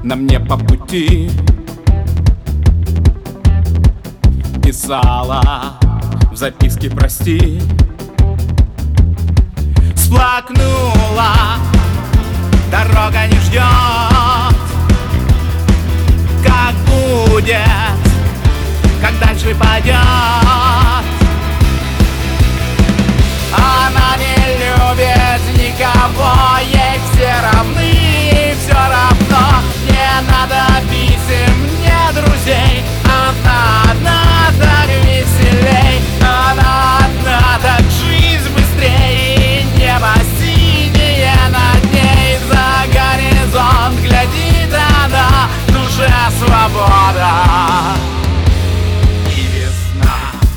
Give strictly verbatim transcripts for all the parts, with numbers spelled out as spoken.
на мне по пути. Писала в записке прости. Сплакнула, дорога не ждет. Как будет, как дальше пойдет? Она не любит никого, ей все равны, все равно. Не надо писем, не друзей. Она одна, так веселей. Она одна, так жизнь быстрей. И небо синее над ней. За горизонт глядит она, в душе свобода и весна.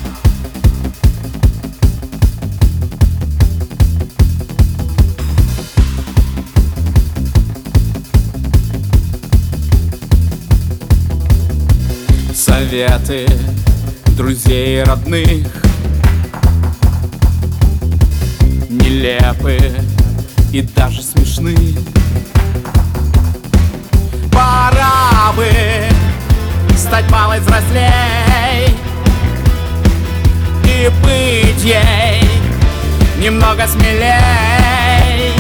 Советы друзей и родных нелепы и даже смешны. Пора бы стать малой взрослей и быть ей немного смелей.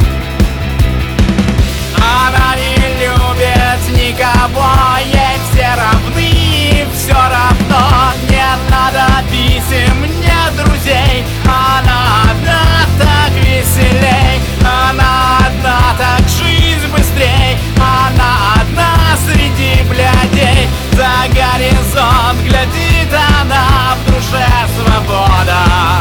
Она не любит никого, ей все равны, все равно. Не надо писем, нет друзей. Она одна, так веселей. Она одна, так жизнь быстрей. Она одна среди блядей. За горизонт глядит она, в душе свобода.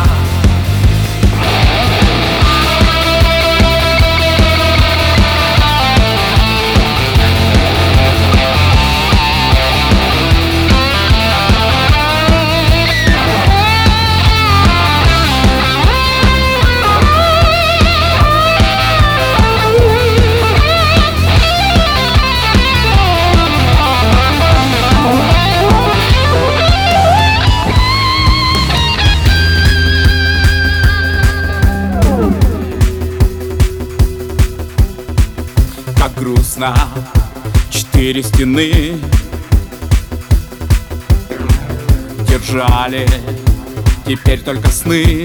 Как грустно, четыре стены держали, теперь только сны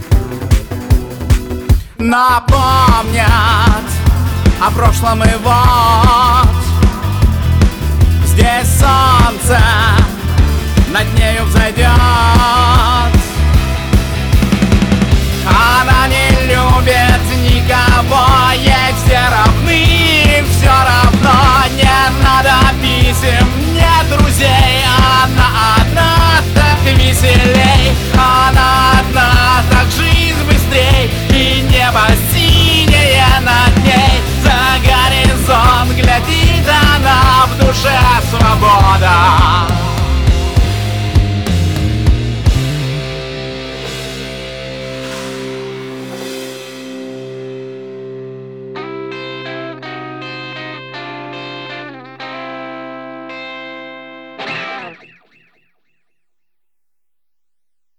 напомнят о прошлом. И вот здесь солнце над нею взойдет. Она не любит никого, ей все равны, все равно. Не надо писем, нет друзей. Она одна, так веселей. Она одна, так жизнь быстрей. И небо синее над ней. За горизонт глядит она, в душе свобода.